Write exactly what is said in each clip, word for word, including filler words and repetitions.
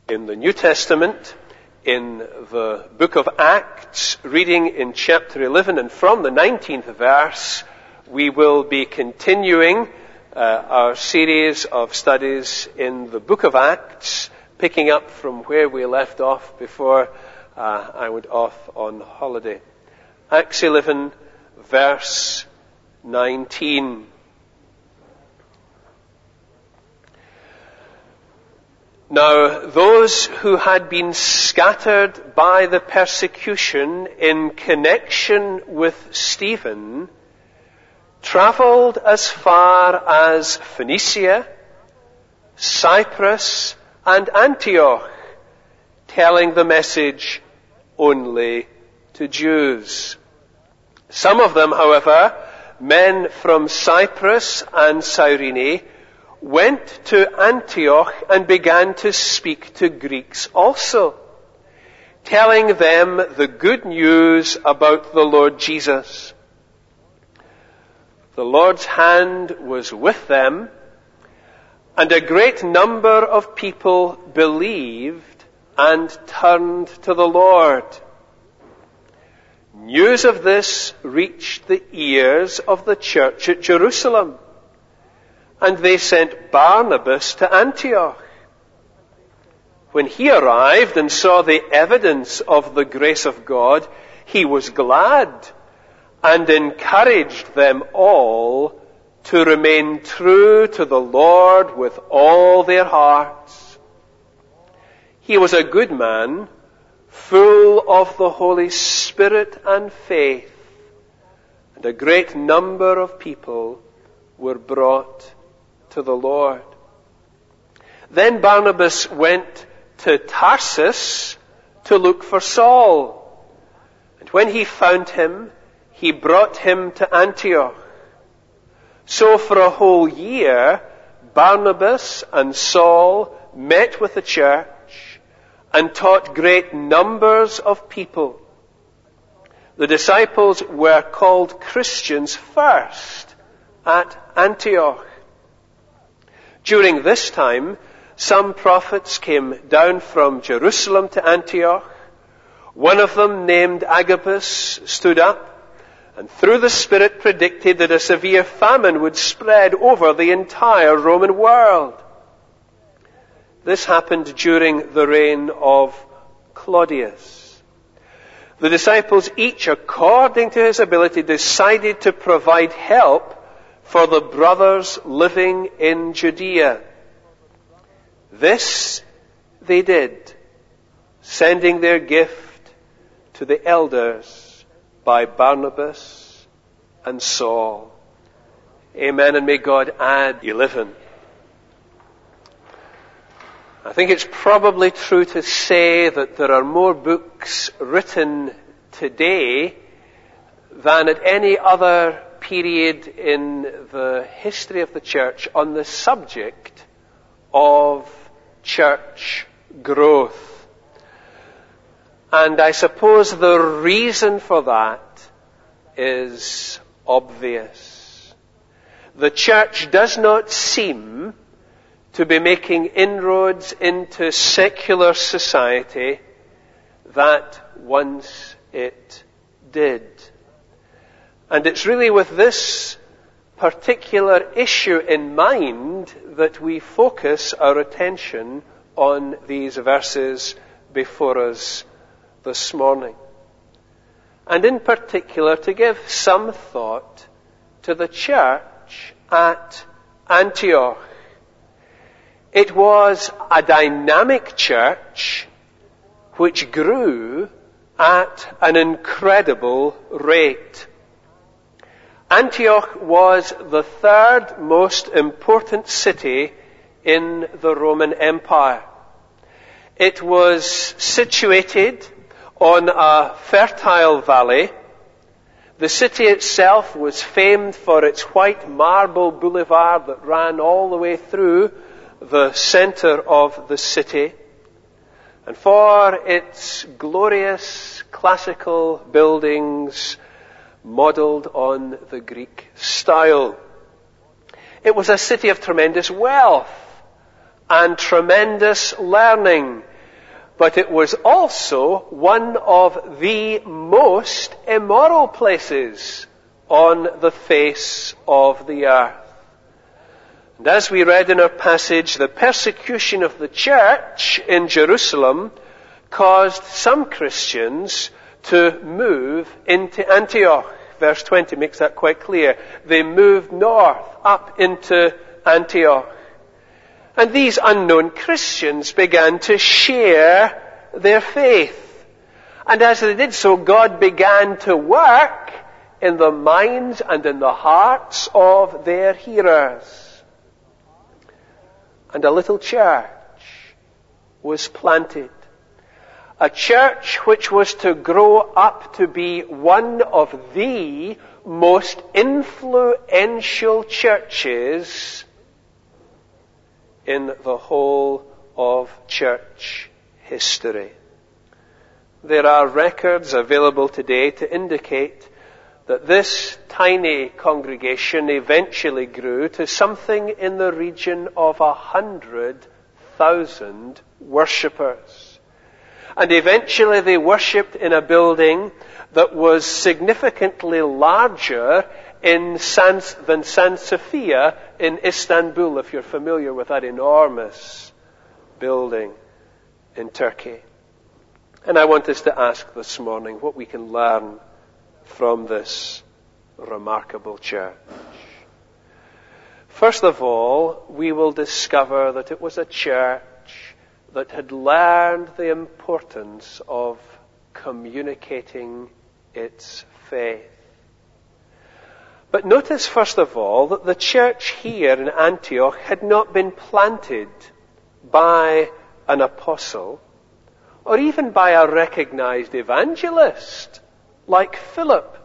in the New Testament, in the book of Acts, reading in chapter eleven, and from the nineteenth verse, we will be continuing uh, our series of studies in the book of Acts, picking up from where we left off before uh, I went off on holiday. Acts eleven, verse nineteen. Now, those who had been scattered by the persecution in connection with Stephen travelled as far as Phoenicia, Cyprus, and Antioch, telling the message only to Jews. Some of them, however, men from Cyprus and Cyrene, went to Antioch and began to speak to Greeks also, telling them the good news about the Lord Jesus. The Lord's hand was with them, and a great number of people believed and turned to the Lord. News of this reached the ears of the church at Jerusalem, and they sent Barnabas to Antioch. When he arrived and saw the evidence of the grace of God, he was glad and encouraged them all to remain true to the Lord with all their hearts. He was a good man, full of the Holy Spirit and faith, and a great number of people were brought to the Lord. Then Barnabas went to Tarsus to look for Saul, and when he found him, he brought him to Antioch. So for a whole year, Barnabas and Saul met with the church and taught great numbers of people. The disciples were called Christians first at Antioch. During this time, some prophets came down from Jerusalem to Antioch. One of them, named Agabus, stood up and through the Spirit predicted that a severe famine would spread over the entire Roman world. This happened during the reign of Claudius. The disciples, each according to his ability, decided to provide help for the brothers living in Judea. This they did, sending their gift to the elders by Barnabas and Saul. Amen, and may God add eleven. I think it's probably true to say that there are more books written today than at any other period in the history of the church on the subject of church growth. And I suppose the reason for that is obvious. The church does not seem to be making inroads into secular society that once it did. And it's really with this particular issue in mind that we focus our attention on these verses before us this morning. And in particular, to give some thought to the church at Antioch. It was a dynamic church which grew at an incredible rate. Antioch was the third most important city in the Roman Empire. It was situated on a fertile valley. The city itself was famed for its white marble boulevard that ran all the way through the center of the city, and for its glorious classical buildings modeled on the Greek style. It was a city of tremendous wealth and tremendous learning but it was also one of the most immoral places on the face of the earth. And as we read in our passage, the persecution of the church in Jerusalem caused some Christians to move into Antioch. Verse twenty makes that quite clear. They moved north, up into Antioch. And these unknown Christians began to share their faith. And as they did so, God began to work in the minds and in the hearts of their hearers. And a little church was planted. A church which was to grow up to be one of the most influential churches in the whole of church history. There are records available today to indicate that this tiny congregation eventually grew to something in the region of a hundred thousand worshippers. And eventually they worshipped in a building that was significantly larger in San, than San Sofia in Istanbul, if you're familiar with that enormous building in Turkey. And I want us to ask this morning what we can learn from this remarkable church. First of all, we will discover that it was a church that had learned the importance of communicating its faith. But notice, first of all, that the church here in Antioch had not been planted by an apostle or even by a recognized evangelist like Philip.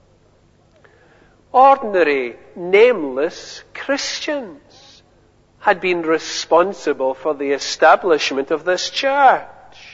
Ordinary, nameless Christians had been responsible for the establishment of this church.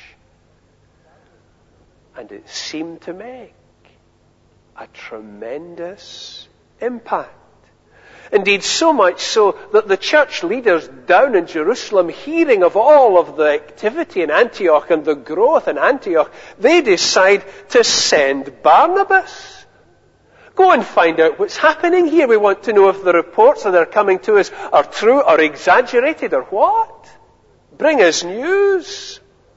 And it seemed to make a tremendous impact. Indeed, so much so that the church leaders down in Jerusalem, hearing of all of the activity in Antioch and the growth in Antioch, they decide to send Barnabas. Go and find out what's happening here. We want to know if the reports that are coming to us are true or exaggerated or what. Bring us news.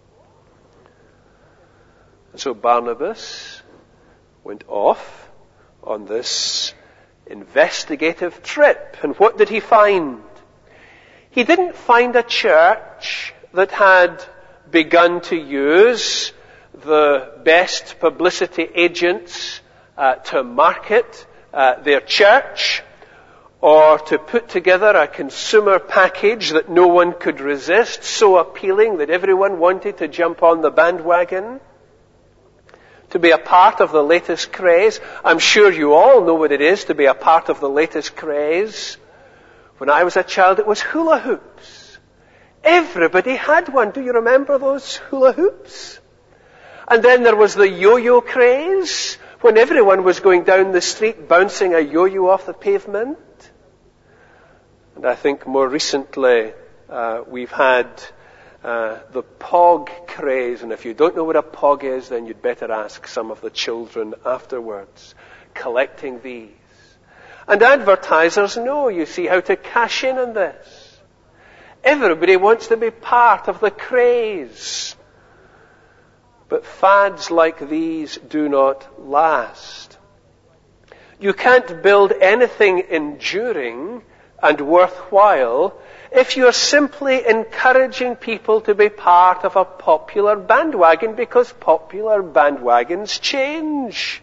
And so Barnabas went off on this investigative trip. And what did he find? He didn't find a church that had begun to use the best publicity agents uh, to market uh, their church, or to put together a consumer package that no one could resist, so appealing that everyone wanted to jump on the bandwagon, to be a part of the latest craze. I'm sure you all know what it is to be a part of the latest craze. When I was a child, it was hula hoops. Everybody had one. Do you remember those hula hoops? And then there was the yo-yo craze, when everyone was going down the street bouncing a yo-yo off the pavement. And I think more recently, uh, we've had Uh, the Pog craze, and if you don't know what a Pog is, then you'd better ask some of the children afterwards, collecting these. And advertisers know, you see, how to cash in on this. Everybody wants to be part of the craze. But fads like these do not last. You can't build anything enduring and worthwhile if you're simply encouraging people to be part of a popular bandwagon, because popular bandwagons change.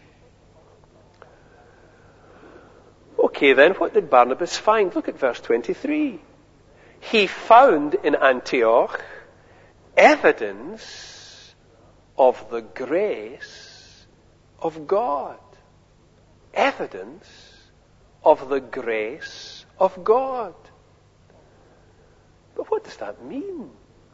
Okay then, what did Barnabas find? Look at verse twenty-three. He found in Antioch evidence of the grace of God. Evidence of the grace of God. But what does that mean?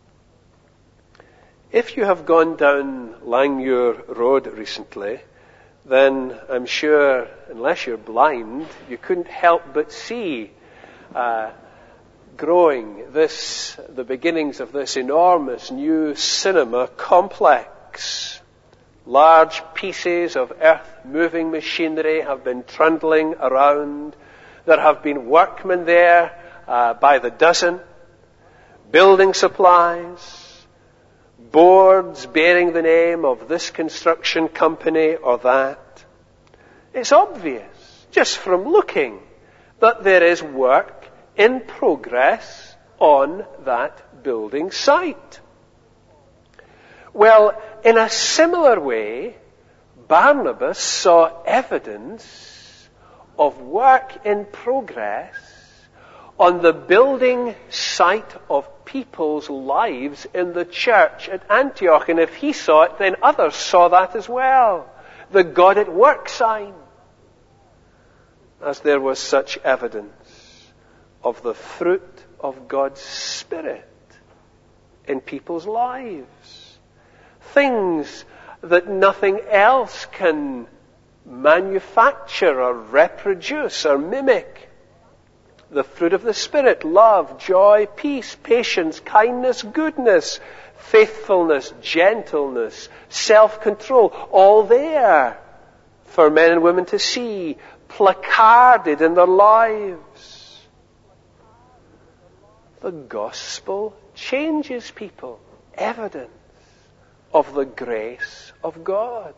If you have gone down Langmuir Road recently, then I'm sure, unless you're blind, you couldn't help but see uh, growing, this, the beginnings of this enormous new cinema complex. Large pieces of earth-moving machinery have been trundling around. There have been workmen there uh, by the dozen. Building supplies, boards bearing the name of this construction company or that. It's obvious, just from looking, that there is work in progress on that building site. Well, in a similar way, Barnabas saw evidence of work in progress on the building site of people's lives in the church at Antioch. And if he saw it, then others saw that as well. The God at work sign. As there was such evidence of the fruit of God's Spirit in people's lives. Things that nothing else can manufacture or reproduce or mimic. The fruit of the Spirit: love, joy, peace, patience, kindness, goodness, faithfulness, gentleness, self-control. All there for men and women to see, placarded in their lives. The gospel changes people. Evidence of the grace of God.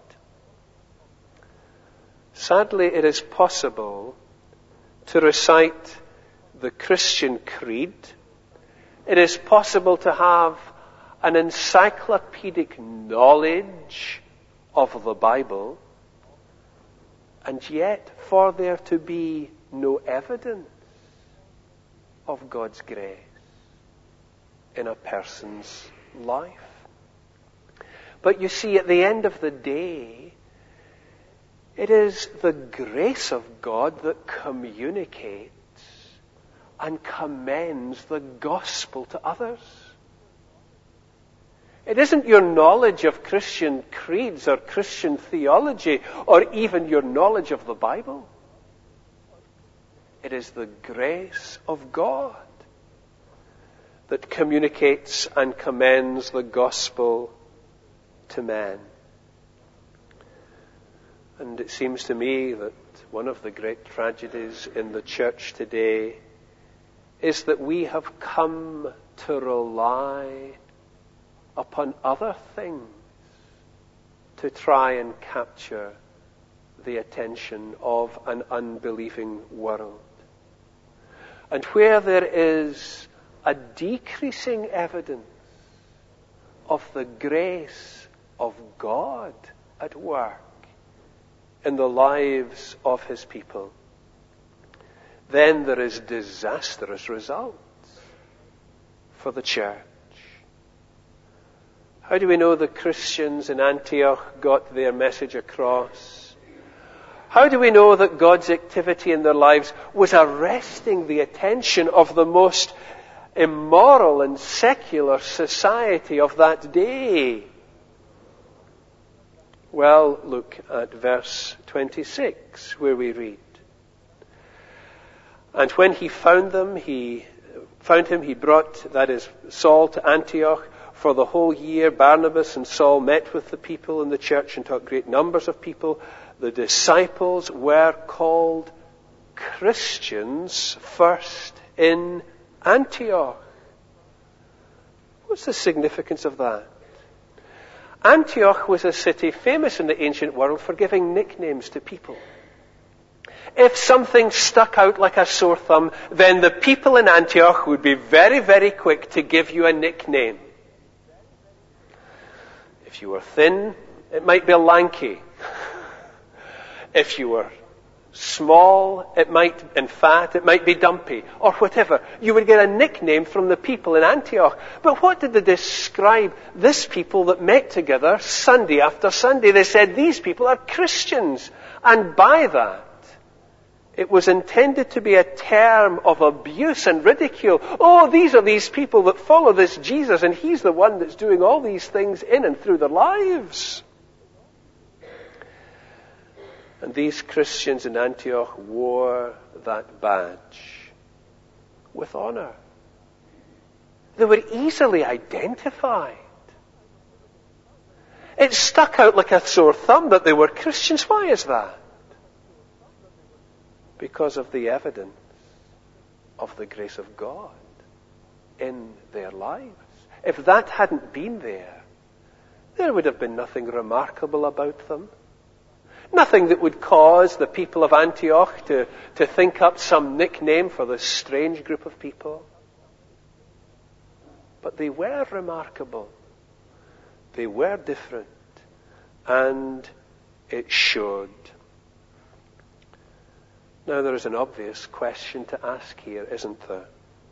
Sadly, it is possible to recite the Christian creed. It is possible to have an encyclopedic knowledge of the Bible, and yet for there to be no evidence of God's grace in a person's life. But you see, at the end of the day, it is the grace of God that communicates and commends the gospel to others. It isn't your knowledge of Christian creeds or Christian theology or even your knowledge of the Bible. It is the grace of God that communicates and commends the gospel to men. And it seems to me that one of the great tragedies in the church today is that we have come to rely upon other things to try and capture the attention of an unbelieving world. And where there is a decreasing evidence of the grace of God at work in the lives of His people, then there is disastrous results for the church. How do we know the Christians in Antioch got their message across? How do we know that God's activity in their lives was arresting the attention of the most immoral and secular society of that day? Well, look at verse twenty-six, where we read, "And when he found them, he found him, he brought, that is, Saul, to Antioch. For the whole year, Barnabas and Saul met with the people in the church and taught great numbers of people. The disciples were called Christians first in Antioch." What's the significance of that? Antioch was a city famous in the ancient world for giving nicknames to people. If something stuck out like a sore thumb, then the people in Antioch would be very, very quick to give you a nickname. If you were thin, it might be lanky. If you were small, it might, and fat, it might be dumpy, or whatever. You would get a nickname from the people in Antioch. But what did they describe this people that met together Sunday after Sunday? They said, these people are Christians. And by that, it was intended to be a term of abuse and ridicule. Oh, these are these people that follow this Jesus, and He's the one that's doing all these things in and through their lives. And these Christians in Antioch wore that badge with honor. They were easily identified. It stuck out like a sore thumb that they were Christians. Why is that? Because of the evidence of the grace of God in their lives. If that hadn't been there, there would have been nothing remarkable about them. Nothing that would cause the people of Antioch to, to think up some nickname for this strange group of people. But they were remarkable. They were different. And it showed. Now there is an obvious question to ask here, isn't there?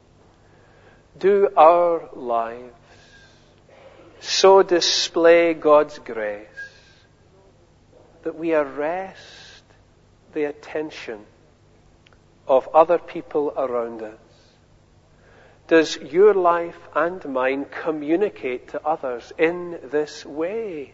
Do our lives so display God's grace that we arrest the attention of other people around us? Does your life and mine communicate to others in this way?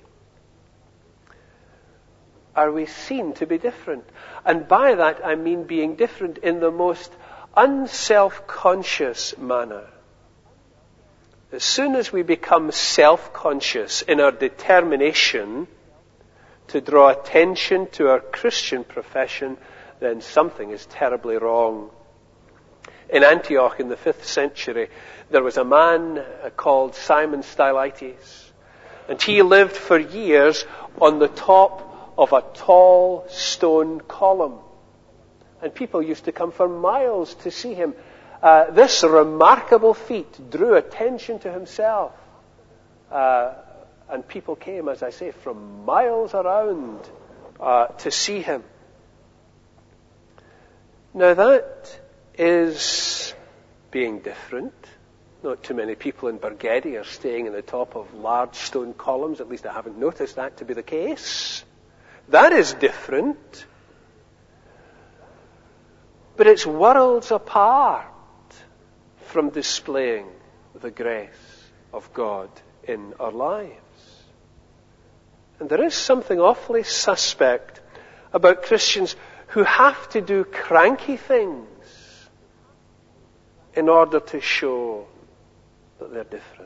Are we seen to be different? And by that I mean being different in the most unself-conscious manner. As soon as we become self-conscious in our determination to draw attention to our Christian profession, then something is terribly wrong. In Antioch in the fifth century, there was a man called Simon Stylites, and he lived for years on the top of a tall stone column. And people used to come for miles to see him. Uh, this remarkable feat drew attention to himself. Uh, and people came, as I say, from miles around uh, to see him. Now that is being different. Not too many people in Bargedi are staying in the top of large stone columns. At least I haven't noticed that to be the case. That is different. But it's worlds apart from displaying the grace of God in our lives. And there is something awfully suspect about Christians who have to do cranky things in order to show that they're different.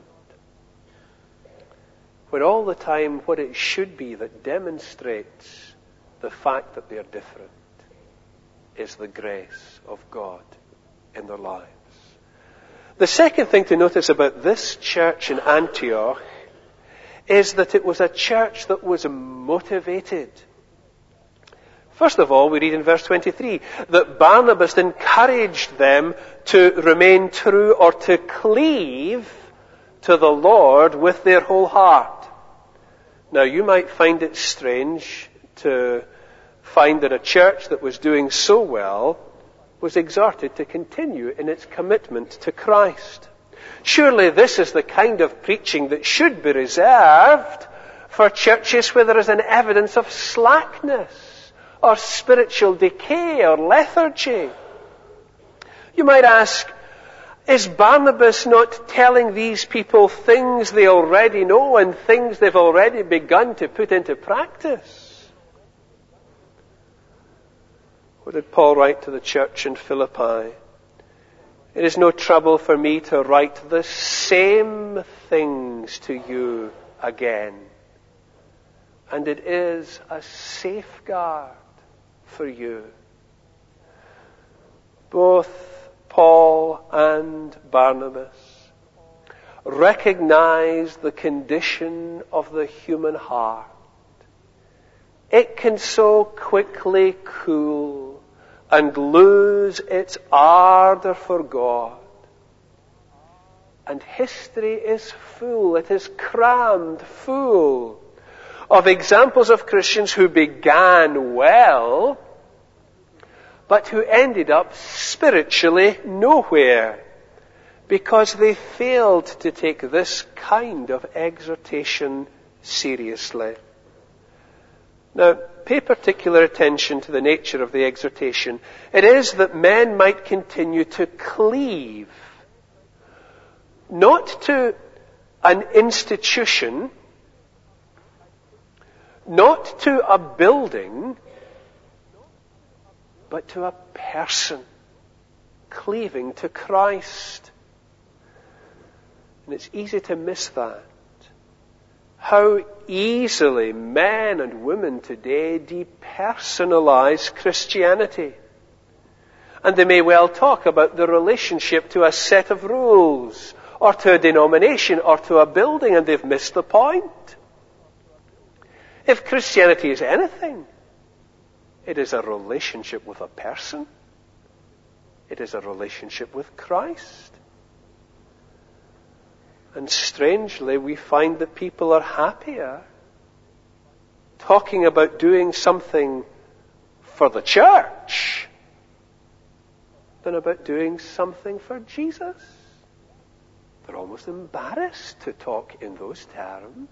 When all the time what it should be that demonstrates the fact that they're different is the grace of God in their lives. The second thing to notice about this church in Antioch is that it was a church that was motivated. First of all, we read in verse twenty-three that Barnabas encouraged them to remain true or to cleave to the Lord with their whole heart. Now, you might find it strange to find that a church that was doing so well was exhorted to continue in its commitment to Christ. Surely this is the kind of preaching that should be reserved for churches where there is an evidence of slackness or spiritual decay or lethargy. You might ask, is Barnabas not telling these people things they already know and things they've already begun to put into practice? What did Paul write to the church in Philippi? It is no trouble for me to write the same things to you again. And it is a safeguard for you. Both Paul and Barnabas recognize the condition of the human heart. It can so quickly cool and lose its ardor for God. And history is full, it is crammed full of examples of Christians who began well, but who ended up spiritually nowhere because they failed to take this kind of exhortation seriously. Now, pay particular attention to the nature of the exhortation. It is that men might continue to cleave, not to an institution, not to a building, but to a person, cleaving to Christ. And it's easy to miss that. How easily men and women today depersonalize Christianity. And they may well talk about the relationship to a set of rules, or to a denomination, or to a building, and they've missed the point. If Christianity is anything, it is a relationship with a person. It is a relationship with Christ. And strangely, we find that people are happier talking about doing something for the church than about doing something for Jesus. They're almost embarrassed to talk in those terms.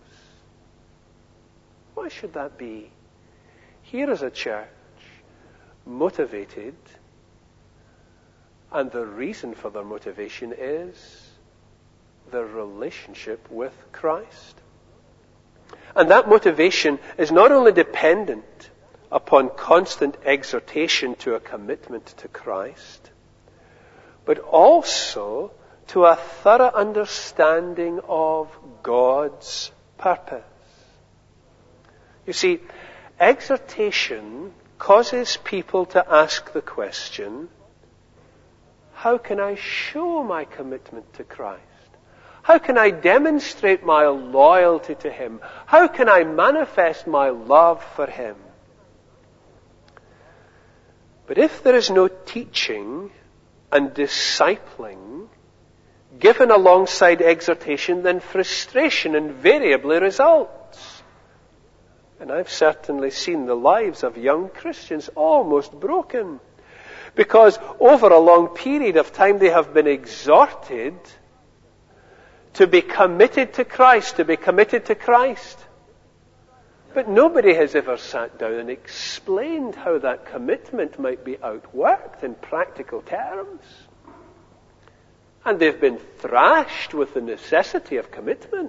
Why should that be? Here is a church motivated, and the reason for their motivation is their relationship with Christ. And that motivation is not only dependent upon constant exhortation to a commitment to Christ, but also to a thorough understanding of God's purpose. You see, exhortation causes people to ask the question, how can I show my commitment to Christ? How can I demonstrate my loyalty to Him? How can I manifest my love for Him? But if there is no teaching and discipling given alongside exhortation, then frustration invariably results. And I've certainly seen the lives of young Christians almost broken, because over a long period of time they have been exhorted to be committed to Christ, to be committed to Christ. But nobody has ever sat down and explained how that commitment might be outworked in practical terms. And they've been thrashed with the necessity of commitment.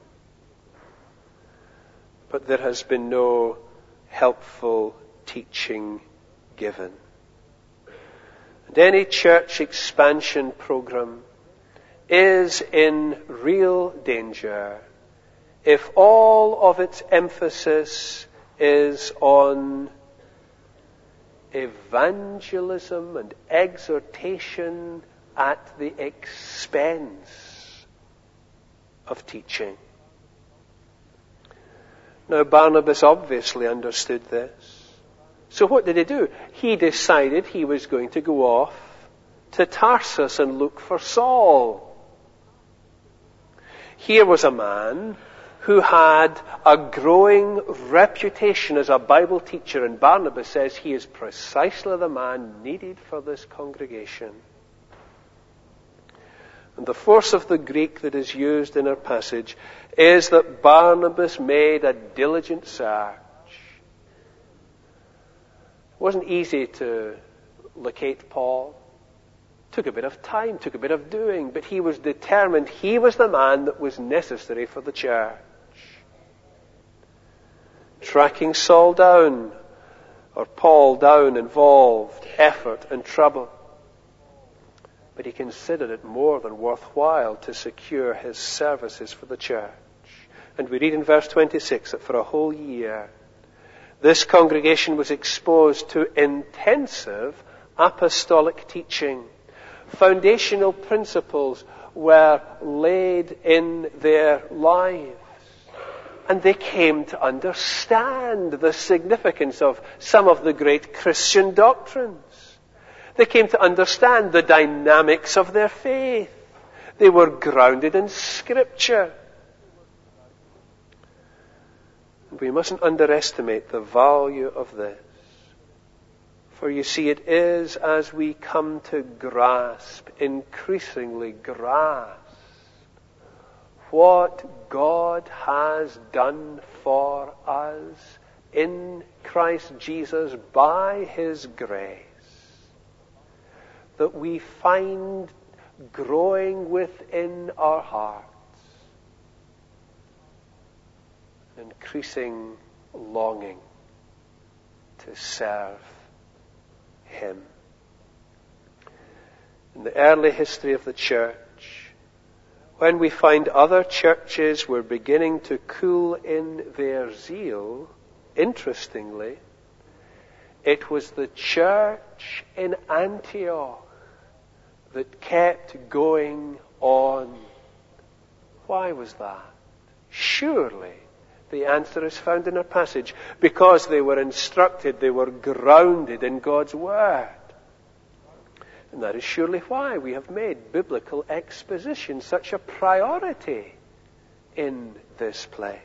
But there has been no helpful teaching given. And any church expansion program is in real danger if all of its emphasis is on evangelism and exhortation at the expense of teaching. Now, Barnabas obviously understood this. So what did he do? He decided he was going to go off to Tarsus and look for Saul. Here was a man who had a growing reputation as a Bible teacher, and Barnabas says he is precisely the man needed for this congregation. And the force of the Greek that is used in our passage is that Barnabas made a diligent search. It wasn't easy to locate Paul. Took a bit of time, took a bit of doing, but he was determined he was the man that was necessary for the church. Tracking Saul down, or Paul down, involved effort and trouble. But he considered it more than worthwhile to secure his services for the church. And we read in verse twenty-six that for a whole year, this congregation was exposed to intensive apostolic teaching. Foundational principles were laid in their lives. And they came to understand the significance of some of the great Christian doctrines. They came to understand the dynamics of their faith. They were grounded in Scripture. We mustn't underestimate the value of this. For you see, it is as we come to grasp, increasingly grasp, what God has done for us in Christ Jesus by His grace, that we find growing within our hearts an increasing longing to serve Him. In the early history of the church, when we find other churches were beginning to cool in their zeal, interestingly, it was the church in Antioch that kept going on. Why was that? Surely the answer is found in our passage. Because they were instructed, they were grounded in God's Word. And that is surely why we have made biblical exposition such a priority in this place.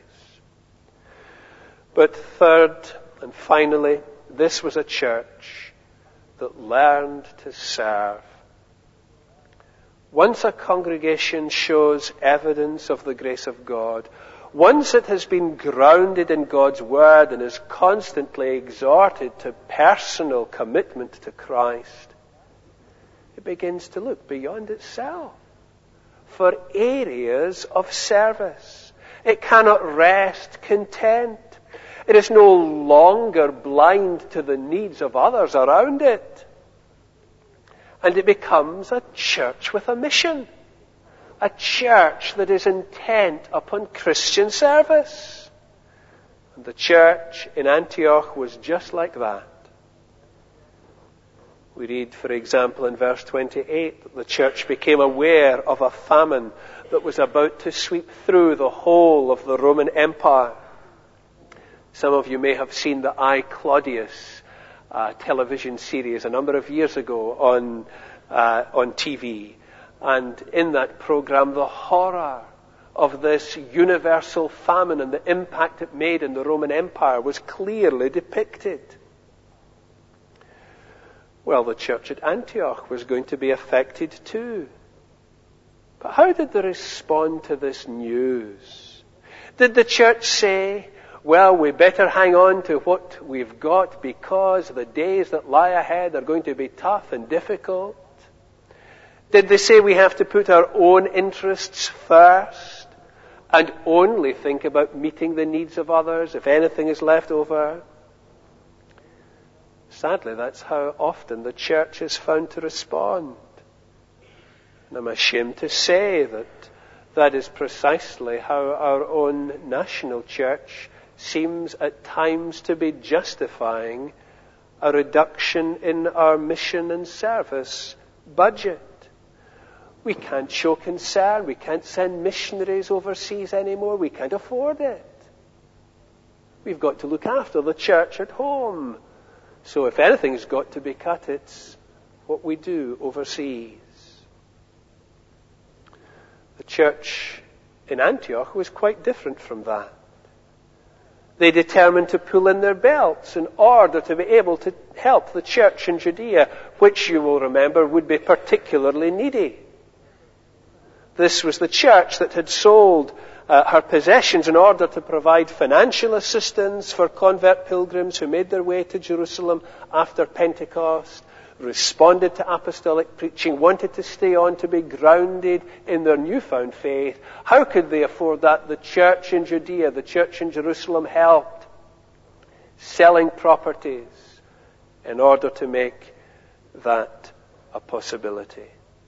But third and finally, this was a church that learned to serve. Once a congregation shows evidence of the grace of God, once it has been grounded in God's Word and is constantly exhorted to personal commitment to Christ, it begins to look beyond itself for areas of service. It cannot rest content. It is no longer blind to the needs of others around it. And it becomes a church with a mission. A church that is intent upon Christian service. And the church in Antioch was just like that. We read, for example, in verse twenty-eight, that the church became aware of a famine that was about to sweep through the whole of the Roman Empire. Some of you may have seen the I, Claudius uh, television series a number of years ago on uh, on T V. And in that program, the horror of this universal famine and the impact it made in the Roman Empire was clearly depicted. Well, the church at Antioch was going to be affected too. But how did they respond to this news? Did the church say, well, we better hang on to what we've got because the days that lie ahead are going to be tough and difficult? Did they say we have to put our own interests first and only think about meeting the needs of others if anything is left over? Sadly, that's how often the church is found to respond. And I'm ashamed to say that that is precisely how our own national church seems at times to be justifying a reduction in our mission and service budget. We can't show concern. We can't send missionaries overseas anymore. We can't afford it. We've got to look after the church at home. So if anything's got to be cut, it's what we do overseas. The church in Antioch was quite different from that. They determined to pull in their belts in order to be able to help the church in Judea, which you will remember would be particularly needy. This was the church that had sold uh, her possessions in order to provide financial assistance for convert pilgrims who made their way to Jerusalem after Pentecost, responded to apostolic preaching, wanted to stay on to be grounded in their newfound faith. How could they afford that? The church in Judea, the church in Jerusalem helped, selling properties in order to make that a possibility.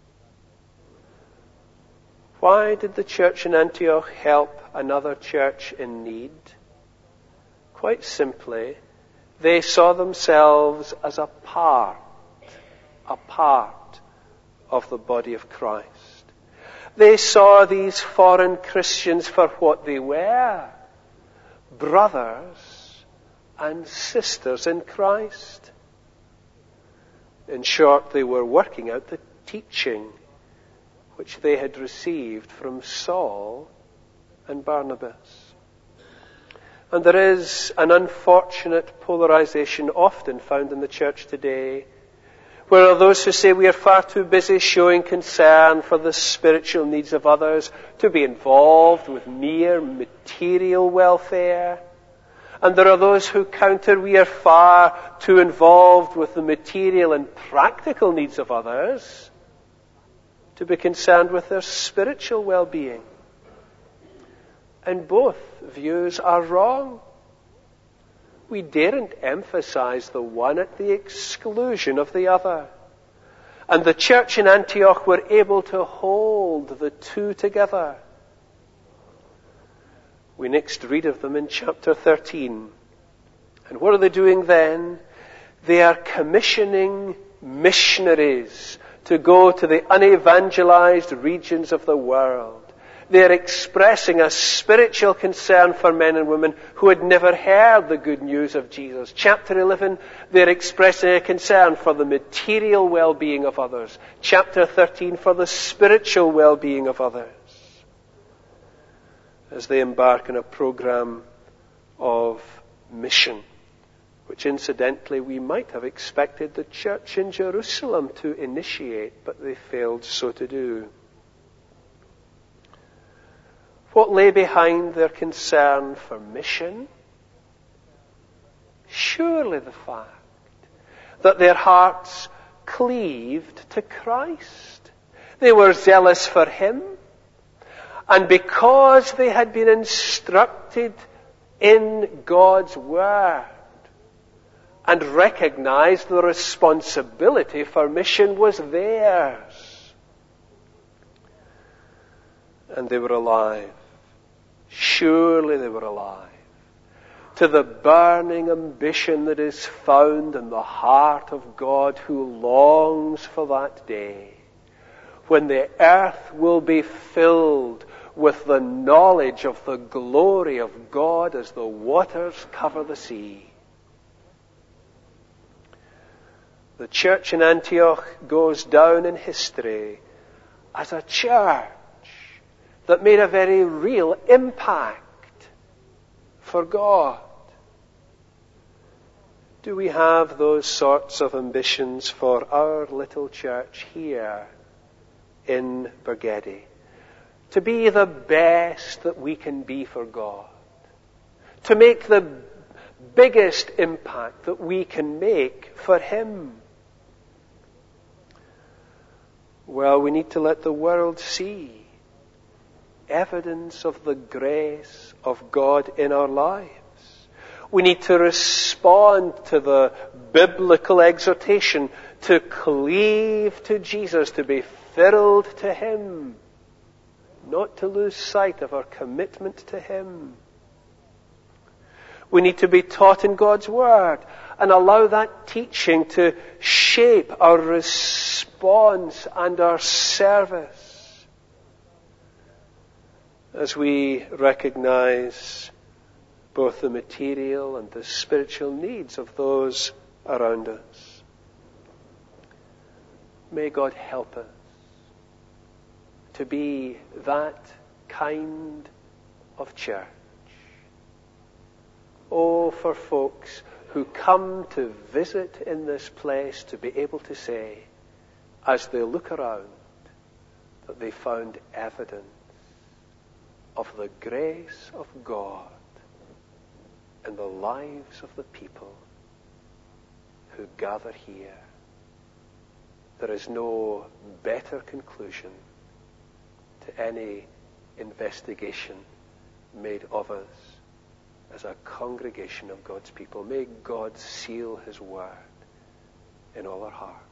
Why did the church in Antioch help another church in need? Quite simply, they saw themselves as a part, a part of the body of Christ. They saw these foreign Christians for what they were, brothers and sisters in Christ. In short, they were working out the teaching which they had received from Saul and Barnabas. And there is an unfortunate polarization often found in the church today, where there are those who say we are far too busy showing concern for the spiritual needs of others to be involved with mere material welfare. And there are those who counter we are far too involved with the material and practical needs of others to be concerned with their spiritual well-being. And both views are wrong. We daren't emphasize the one at the exclusion of the other. And the church in Antioch were able to hold the two together. We next read of them in chapter thirteen. And what are they doing then? They are commissioning missionaries to go to the unevangelized regions of the world. They are expressing a spiritual concern for men and women who had never heard the good news of Jesus. Chapter eleven, they're expressing a concern for the material well-being of others. Chapter thirteen, for the spiritual well-being of others, as they embark on a program of mission, which incidentally we might have expected the church in Jerusalem to initiate, but they failed so to do. What lay behind their concern for mission? Surely the fact that their hearts cleaved to Christ. They were zealous for Him, and because they had been instructed in God's Word and recognized the responsibility for mission was theirs, and they were alive. Surely they were alive to the burning ambition that is found in the heart of God, who longs for that day when the earth will be filled with the knowledge of the glory of God as the waters cover the sea. The church in Antioch goes down in history as a church that made a very real impact for God. Do we have those sorts of ambitions for our little church here in Bargedy? To be the best that we can be for God. To make the biggest impact that we can make for Him. Well, we need to let the world see evidence of the grace of God in our lives. We need to respond to the biblical exhortation to cleave to Jesus, to be filled to Him, not to lose sight of our commitment to Him. We need to be taught in God's Word and allow that teaching to shape our response and our service as we recognize both the material and the spiritual needs of those around us. May God help us to be that kind of church. Oh, for folks who come to visit in this place to be able to say, as they look around, that they found evidence of the grace of God in the lives of the people who gather here. There is no better conclusion to any investigation made of us as a congregation of God's people. May God seal His word in all our hearts.